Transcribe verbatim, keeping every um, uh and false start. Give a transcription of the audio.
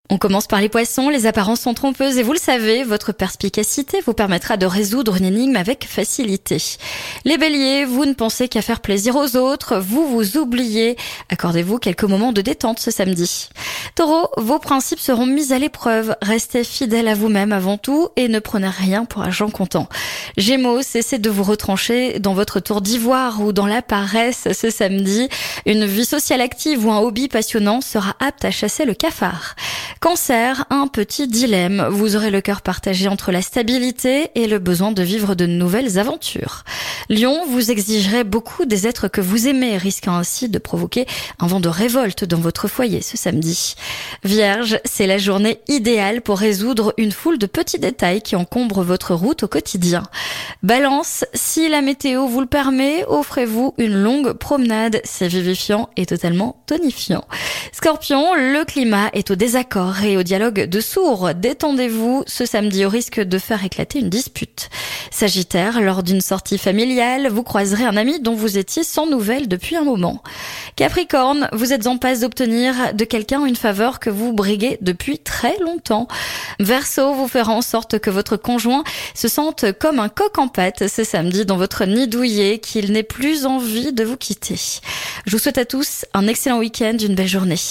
On commence par les poissons, les apparences sont trompeuses et vous le savez, votre perspicacité vous permettra de résoudre une énigme avec facilité. Les béliers, vous ne pensez qu'à faire plaisir aux autres, vous vous oubliez. Accordez-vous quelques moments de détente ce samedi. Taureau, vos principes seront mis à l'épreuve, restez fidèle à vous-même avant tout et ne prenez rien pour argent comptant. Gémeaux, cessez de vous retrancher dans votre tour d'ivoire ou dans la paresse ce samedi. Une vie sociale active ou un hobby passionnant sera apte à chasser le cafard. Cancer, un petit dilemme. Vous aurez le cœur partagé entre la stabilité et le besoin de vivre de nouvelles aventures. Lion, vous exigerez beaucoup des êtres que vous aimez, risquant ainsi de provoquer un vent de révolte dans votre foyer ce samedi. Vierge, c'est la journée idéale pour résoudre une foule de petits détails qui encombrent votre route au quotidien. Balance, si la météo vous le permet, offrez-vous une longue promenade. C'est vivifiant et totalement tonifiant. Scorpion, le climat est au désaccord et au dialogue de sourds. Détendez-vous ce samedi au risque de faire éclater une dispute. Sagittaire, lors d'une sortie familiale, vous croiserez un ami dont vous étiez sans nouvelles depuis un moment. Capricorne, vous êtes en passe d'obtenir de quelqu'un une faveur que vous briguez depuis très longtemps. Verseau, vous ferez en sorte que votre conjoint se sente comme un coq en pâte ce samedi dans votre nid douillet, qu'il n'ait plus envie de vous quitter. Je vous souhaite à tous un excellent week-end, une belle journée.